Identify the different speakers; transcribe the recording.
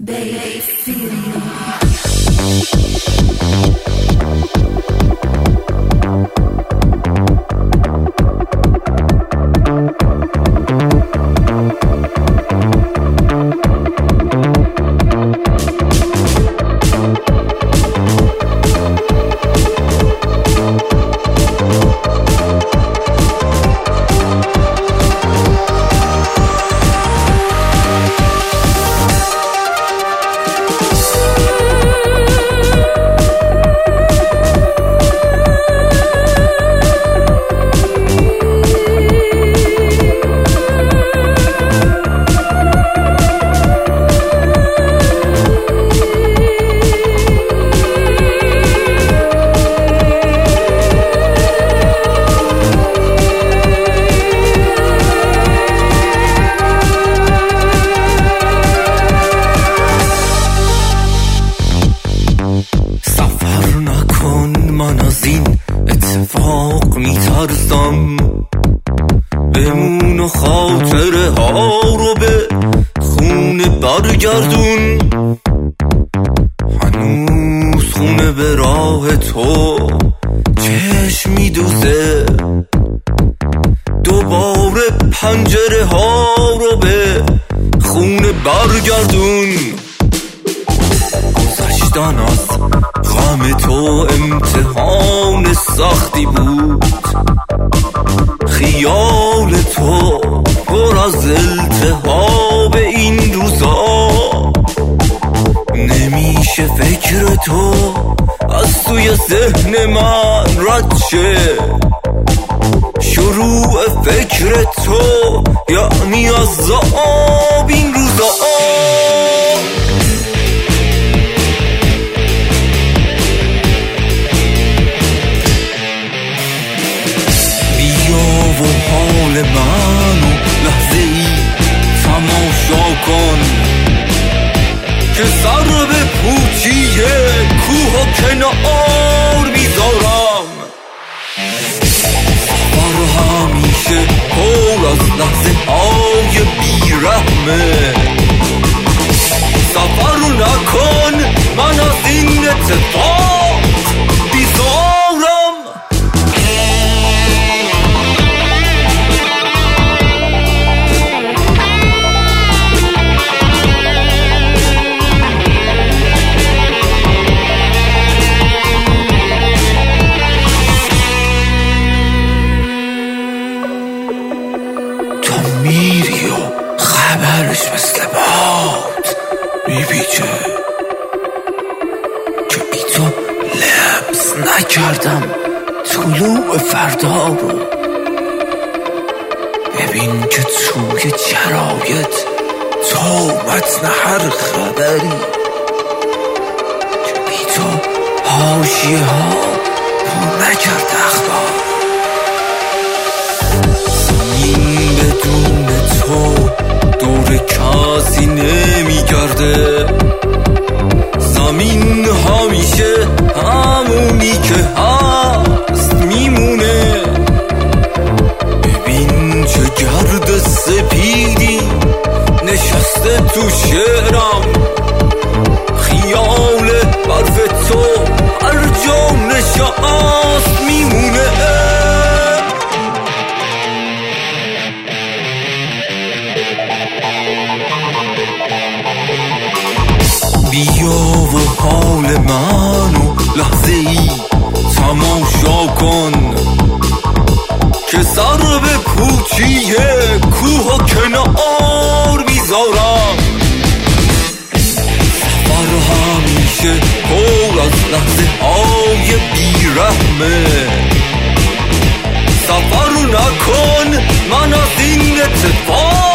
Speaker 1: اتفاق میترسم بمون و خاطره ها رو به خونه برگردون. هنوز خونه به راه تو چشم میدوزه، دوباره پنجره ها رو به خونه برگردون. گذشتن از غم تو امتحان سختی بود، خیال تو پر از التهاب این روزا. نمیشه فکر تو از توی ذهن من رد شه، شروع فکر تو یعنی عذاب این روزا. بیا و حال منو لحظه ای تماشا کن که سر به پوچیه کوه و کنار میذارم. سفر همیشه پر از لحظه های بیرحمه، سفر نکن من از این اتفاق بیزارم. میری و خبرش مثل باد میپیچه که بی تو لمس نکردم طلوع فردا رو. ببین که توی شرایط تو متن هر خبری که بی تو حاشیه ها پر نکرد اخبار. بدون تو دور کسی نمیگرده، زمین همیشه همونی که هست میمونه. ببین چه گرد سپیدی نشسته تو شعرم، خیال برف تو هر جا نشست میمونه. بیا و حال منو لحظه ای تماشا کن که سر به پوچیه کوه و کنار میذارم. سفر همیشه پر از لحظه های بیرحمه، سفر نکن من از این اتفاق